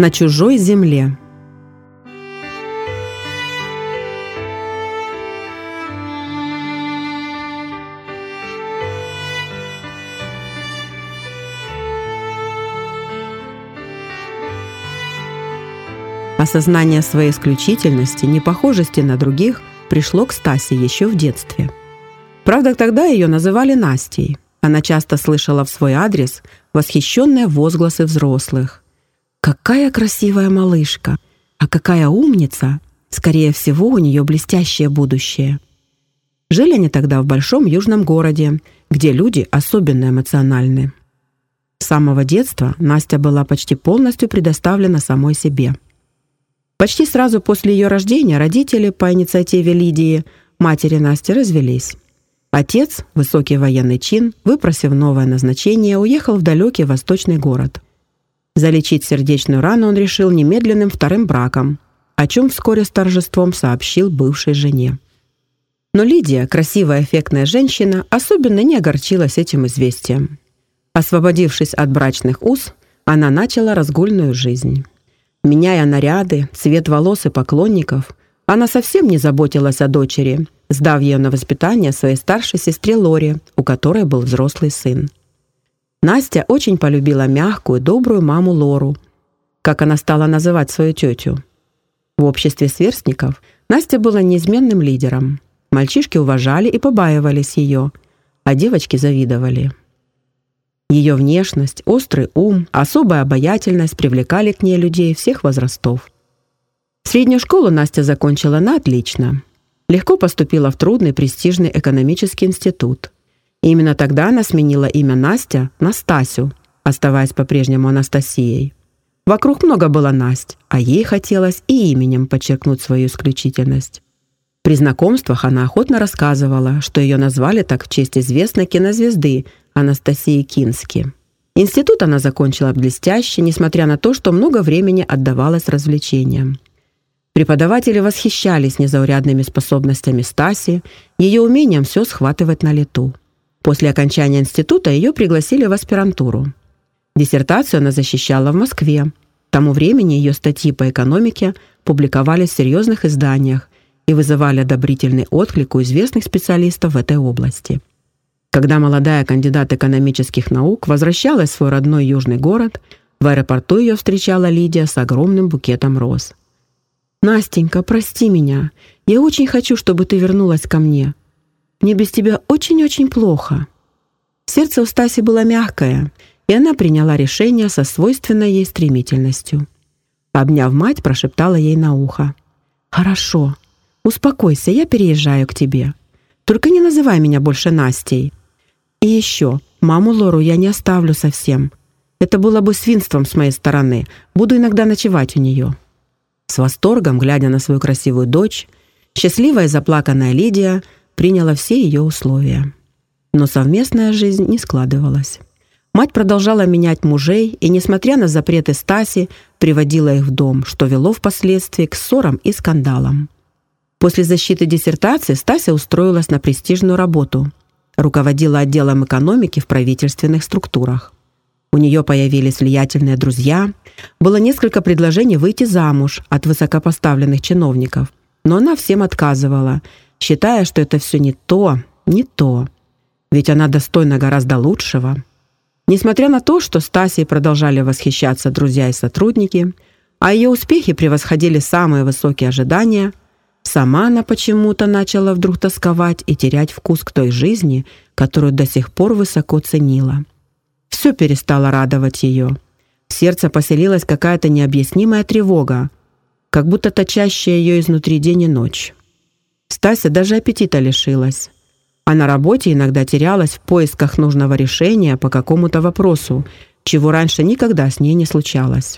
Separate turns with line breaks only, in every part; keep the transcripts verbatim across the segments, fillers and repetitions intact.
На чужой земле. Осознание своей исключительности, непохожести на других пришло к Стасе еще в детстве. Правда, тогда ее называли Настей. Она часто слышала в свой адрес восхищенные возгласы взрослых. «Какая красивая малышка! А какая умница! Скорее всего, у нее блестящее будущее!» Жили они тогда в большом южном городе, где люди особенно эмоциональны. С самого детства Настя была почти полностью предоставлена самой себе. Почти сразу после ее рождения родители по инициативе Лидии, матери Насти, развелись. Отец, высокий военный чин, выпросив новое назначение, уехал в далекий восточный город. Залечить сердечную рану он решил немедленным вторым браком, о чем вскоре с торжеством сообщил бывшей жене. Но Лидия, красивая эффектная женщина, особенно не огорчилась этим известием. Освободившись от брачных уз, она начала разгульную жизнь. Меняя наряды, цвет волос и поклонников, она совсем не заботилась о дочери, сдав ее на воспитание своей старшей сестре Лоре, у которой был взрослый сын. Настя очень полюбила мягкую, добрую маму Лору, как она стала называть свою тетю. В обществе сверстников Настя была неизменным лидером. Мальчишки уважали и побаивались ее, а девочки завидовали. Ее внешность, острый ум, особая обаятельность привлекали к ней людей всех возрастов. Среднюю школу Настя закончила на отлично. Легко поступила в трудный престижный экономический институт. И именно тогда она сменила имя Настя на Стасю, оставаясь по-прежнему Анастасией. Вокруг много было Насть, а ей хотелось и именем подчеркнуть свою исключительность. При знакомствах она охотно рассказывала, что ее назвали так в честь известной кинозвезды Анастасии Кински. Институт она закончила блестяще, несмотря на то, что много времени отдавалось развлечениям. Преподаватели восхищались незаурядными способностями Стаси, ее умением все схватывать на лету. После окончания института ее пригласили в аспирантуру. Диссертацию она защищала в Москве. К тому времени ее статьи по экономике публиковались в серьезных изданиях и вызывали одобрительный отклик у известных специалистов в этой области. Когда молодая кандидат экономических наук возвращалась в свой родной южный город, в аэропорту ее встречала Лидия с огромным букетом роз. «Настенька, прости меня. Я очень хочу, чтобы ты вернулась ко мне. Мне без тебя очень-очень плохо». Сердце у Стаси было мягкое, и она приняла решение со свойственной ей стремительностью. Обняв мать, прошептала ей на ухо: «Хорошо, успокойся, я переезжаю к тебе. Только не называй меня больше Настей. И еще, маму Лору я не оставлю совсем. Это было бы свинством с моей стороны. Буду иногда ночевать у нее». С восторгом, глядя на свою красивую дочь, счастливая и заплаканная Лидия приняла все ее условия. Но совместная жизнь не складывалась. Мать продолжала менять мужей и, несмотря на запреты Стаси, приводила их в дом, что вело впоследствии к ссорам и скандалам. После защиты диссертации Стася устроилась на престижную работу. Руководила отделом экономики в правительственных структурах. У нее появились влиятельные друзья, было несколько предложений выйти замуж от высокопоставленных чиновников, но она всем отказывала, считая, что это все не то, не то. Ведь она достойна гораздо лучшего. Несмотря на то, что Стасей продолжали восхищаться друзья и сотрудники, а ее успехи превосходили самые высокие ожидания, сама она почему-то начала вдруг тосковать и терять вкус к той жизни, которую до сих пор высоко ценила. Все перестало радовать ее. В сердце поселилась какая-то необъяснимая тревога, как будто точащая ее изнутри день и ночь. Стася даже аппетита лишилась. А на работе иногда терялась в поисках нужного решения по какому-то вопросу, чего раньше никогда с ней не случалось.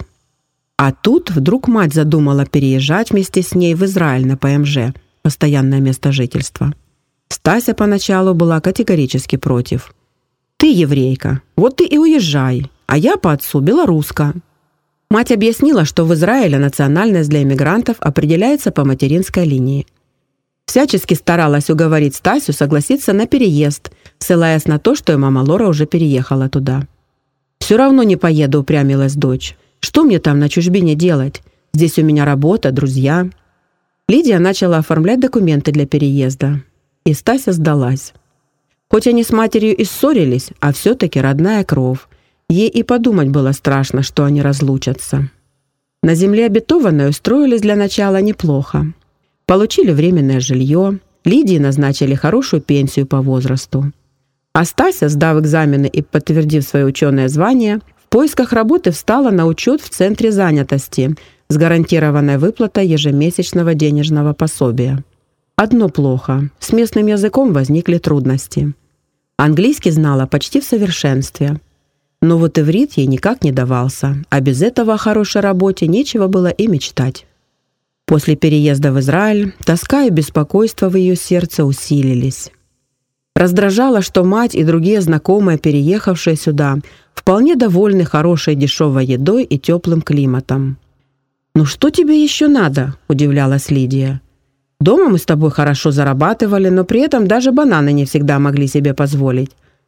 А тут вдруг мать задумала переезжать вместе с ней в Израиль на ПМЖ, постоянное место жительства. Стася поначалу была категорически против. «Ты еврейка, вот ты и уезжай, а я по отцу белоруска». Мать объяснила, что в Израиле национальность для иммигрантов определяется по материнской линии. Всячески старалась уговорить Стасю согласиться на переезд, ссылаясь на то, что и мама Лора уже переехала туда. «Все равно не поеду», — упрямилась дочь. Что мне там на чужбине делать? Здесь у меня работа, друзья». Лидия начала оформлять документы для переезда. И Стася сдалась. Хоть они с матерью и ссорились, а все-таки родная кровь. Ей и подумать было страшно, что они разлучатся. На земле обетованной устроились для начала неплохо. Получили временное жилье, Лидии назначили хорошую пенсию по возрасту. А Стася, сдав экзамены и подтвердив свое ученое звание, в поисках работы встала на учет в Центре занятости с гарантированной выплатой ежемесячного денежного пособия. Одно плохо – с местным языком возникли трудности. Английский знала почти в совершенстве. Но вот иврит ей никак не давался, а без этого о хорошей работе нечего было и мечтать. После переезда в Израиль тоска и беспокойство в ее сердце усилились. Раздражало, что мать и другие знакомые, переехавшие сюда, вполне довольны хорошей дешевой едой и теплым климатом. «Ну что тебе еще надо?» – удивлялась Лидия. «Дома мы с тобой хорошо зарабатывали, но при этом даже бананы не всегда могли себе позволить.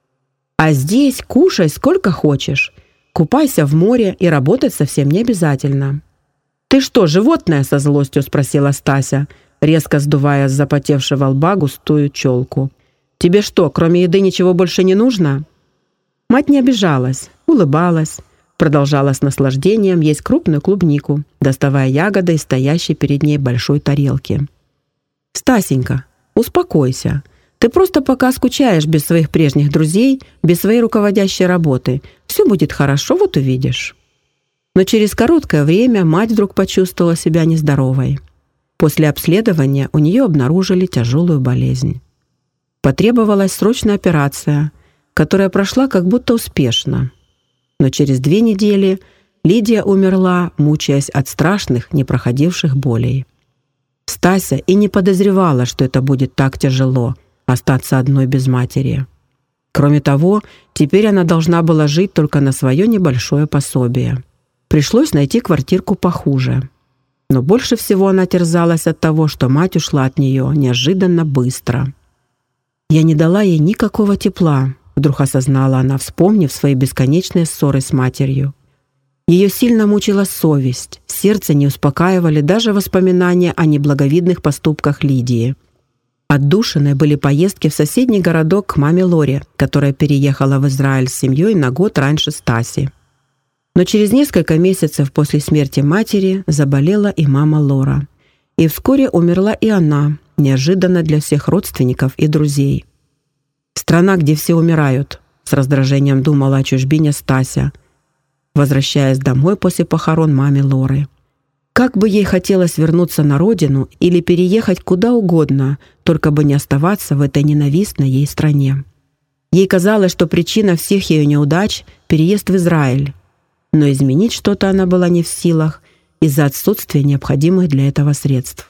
А здесь кушай сколько хочешь, купайся в море и работать совсем не обязательно». «Ты что, животное?» – со злостью спросила Стася, резко сдувая с запотевшего лба густую челку. «Тебе что, кроме еды ничего больше не нужно?» Мать не обижалась, улыбалась, продолжала с наслаждением есть крупную клубнику, доставая ягоды из стоящей перед ней большой тарелки. «Стасенька, успокойся. Ты просто пока скучаешь без своих прежних друзей, без своей руководящей работы. Все будет хорошо, вот увидишь». Но через короткое время мать вдруг почувствовала себя нездоровой. После обследования у нее обнаружили тяжелую болезнь. Потребовалась срочная операция, которая прошла как будто успешно. Но через две недели Лидия умерла, мучаясь от страшных, непроходивших болей. Стася и не подозревала, что это будет так тяжело – остаться одной без матери. Кроме того, теперь она должна была жить только на свое небольшое пособие. Пришлось найти квартирку похуже. Но больше всего она терзалась от того, что мать ушла от нее неожиданно быстро. «Я не дала ей никакого тепла», — вдруг осознала она, вспомнив свои бесконечные ссоры с матерью. Ее сильно мучила совесть, сердце не успокаивали даже воспоминания о неблаговидных поступках Лидии. Отдушиной были поездки в соседний городок к маме Лоре, которая переехала в Израиль с семьей на год раньше Стаси. Но через несколько месяцев после смерти матери заболела и мама Лора. И вскоре умерла и она, неожиданно для всех родственников и друзей. «Страна, где все умирают», — с раздражением думала о чужбине Стася, возвращаясь домой после похорон мамы Лоры. Как бы ей хотелось вернуться на родину или переехать куда угодно, только бы не оставаться в этой ненавистной ей стране. Ей казалось, что причина всех ее неудач — переезд в Израиль. Но изменить что-то она была не в силах из-за отсутствия необходимых для этого средств.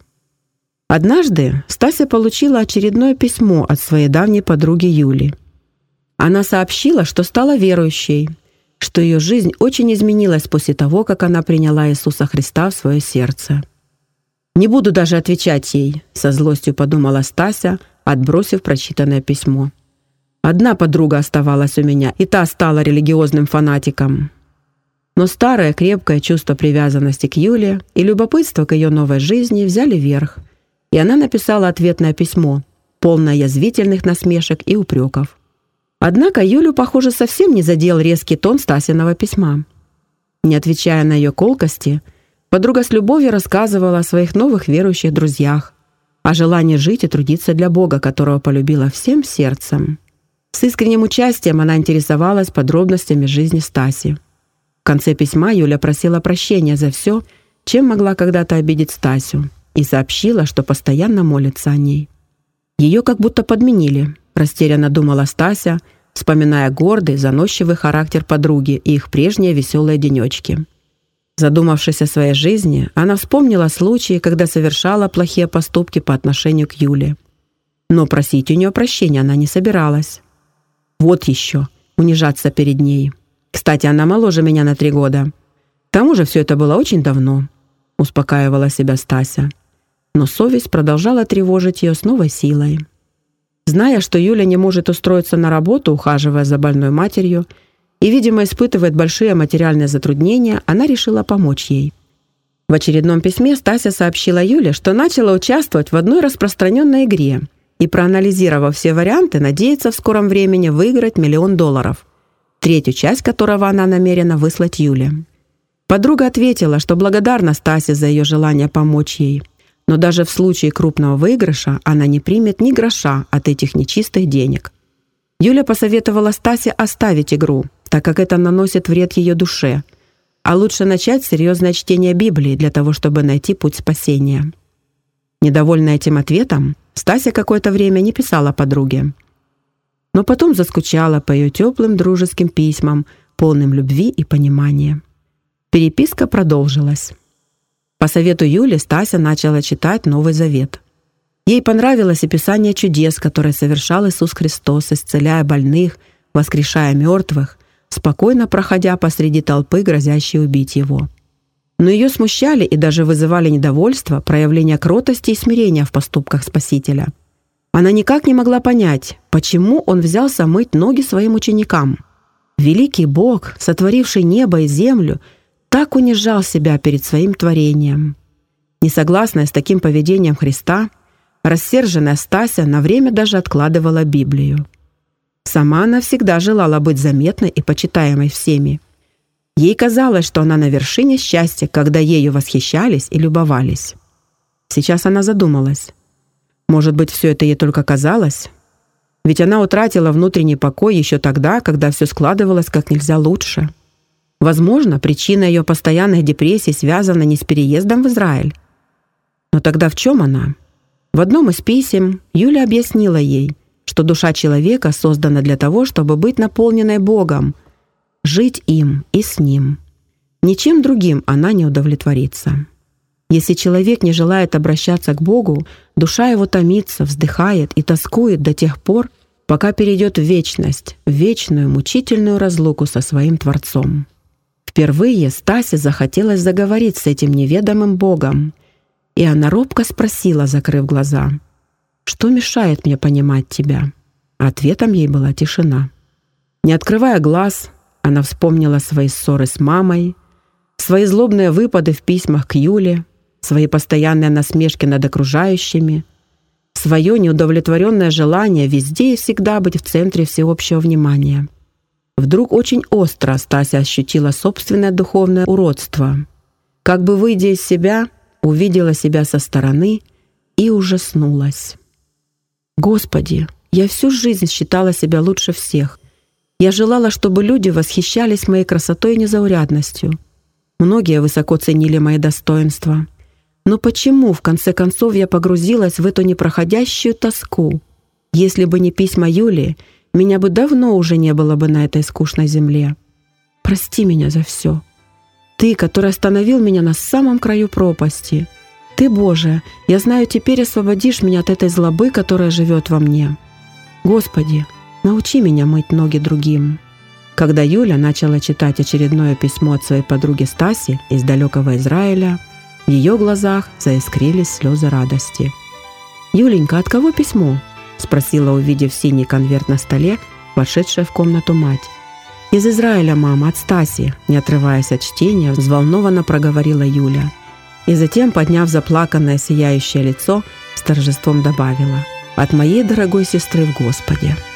Однажды Стася получила очередное письмо от своей давней подруги Юли. Она сообщила, что стала верующей, что ее жизнь очень изменилась после того, как она приняла Иисуса Христа в свое сердце. «Не буду даже отвечать ей», — со злостью подумала Стася, отбросив прочитанное письмо. «Одна подруга оставалась у меня, и та стала религиозным фанатиком». Но старое крепкое чувство привязанности к Юле и любопытство к ее новой жизни взяли верх, и она написала ответное письмо, полное язвительных насмешек и упреков. Однако Юлю, похоже, совсем не задел резкий тон Стасиного письма. Не отвечая на ее колкости, подруга с любовью рассказывала о своих новых верующих друзьях, о желании жить и трудиться для Бога, которого полюбила всем сердцем. С искренним участием она интересовалась подробностями жизни Стаси. В конце письма Юля просила прощения за все, чем могла когда-то обидеть Стасю, и сообщила, что постоянно молится о ней. Ее как будто подменили, растерянно думала Стася, вспоминая гордый, заносчивый характер подруги и их прежние веселые денечки. Задумавшись о своей жизни, она вспомнила случаи, когда совершала плохие поступки по отношению к Юле. Но просить у нее прощения она не собиралась. Вот еще, унижаться перед ней. Кстати, она моложе меня на три года. К тому же все это было очень давно, успокаивала себя Стася. Но совесть продолжала тревожить ее с новой силой. Зная, что Юля не может устроиться на работу, ухаживая за больной матерью, и, видимо, испытывает большие материальные затруднения, она решила помочь ей. В очередном письме Стася сообщила Юле, что начала участвовать в одной распространенной игре и, проанализировав все варианты, надеется в скором времени выиграть миллион долларов, третью часть которого она намерена выслать Юле. Подруга ответила, что благодарна Стасе за ее желание помочь ей, но даже в случае крупного выигрыша она не примет ни гроша от этих нечистых денег. Юля посоветовала Стасе оставить игру, так как это наносит вред ее душе, а лучше начать серьезное чтение Библии для того, чтобы найти путь спасения. Недовольная этим ответом, Стася какое-то время не писала подруге, но потом заскучала по ее теплым дружеским письмам, полным любви и понимания. Переписка продолжилась. По совету Юли Стася начала читать Новый Завет. Ей понравилось описание чудес, которые совершал Иисус Христос, исцеляя больных, воскрешая мертвых, спокойно проходя посреди толпы, грозящей убить его. Но ее смущали и даже вызывали недовольство проявления кротости и смирения в поступках Спасителя. Она никак не могла понять, почему он взялся мыть ноги своим ученикам. Великий Бог, сотворивший небо и землю, так унижал себя перед своим творением. Несогласная с таким поведением Христа, рассерженная Стася на время даже откладывала Библию. Сама она всегда желала быть заметной и почитаемой всеми. Ей казалось, что она на вершине счастья, когда ею восхищались и любовались. Сейчас она задумалась. Может быть, все это ей только казалось? Ведь она утратила внутренний покой еще тогда, когда все складывалось как нельзя лучше. Возможно, причина ее постоянной депрессии связана не с переездом в Израиль. Но тогда в чем она? В одном из писем Юля объяснила ей, что душа человека создана для того, чтобы быть наполненной Богом, жить им и с Ним. Ничем другим она не удовлетворится. Если человек не желает обращаться к Богу, душа его томится, вздыхает и тоскует до тех пор, пока перейдет в вечность, в вечную мучительную разлуку со своим Творцом. Впервые Стасе захотелось заговорить с этим неведомым Богом, и она робко спросила, закрыв глаза: «Что мешает мне понимать тебя?» Ответом ей была тишина. Не открывая глаз, она вспомнила свои ссоры с мамой, свои злобные выпады в письмах к Юле, свои постоянные насмешки над окружающими, свое неудовлетворенное желание везде и всегда быть в центре всеобщего внимания. Вдруг очень остро Стася ощутила собственное духовное уродство. Как бы выйдя из себя, увидела себя со стороны и ужаснулась. «Господи, я всю жизнь считала себя лучше всех. Я желала, чтобы люди восхищались моей красотой и незаурядностью. Многие высоко ценили мои достоинства. Но почему, в конце концов, я погрузилась в эту непроходящую тоску? Если бы не письма Юли, меня бы давно уже не было бы на этой скучной земле. Прости меня за все. Ты, который остановил меня на самом краю пропасти. Ты, Боже, я знаю, теперь освободишь меня от этой злобы, которая живет во мне. Господи, научи меня мыть ноги другим». Когда Юля начала читать очередное письмо от своей подруги Стаси из далекого Израиля, в ее глазах заискрились слезы радости. «Юленька, от кого письмо?» — спросила, увидев синий конверт на столе, вошедшая в комнату мать. «Из Израиля, мама, от Стаси», — не отрываясь от чтения, взволнованно проговорила Юля. И затем, подняв заплаканное сияющее лицо, с торжеством добавила: «От моей дорогой сестры в Господе».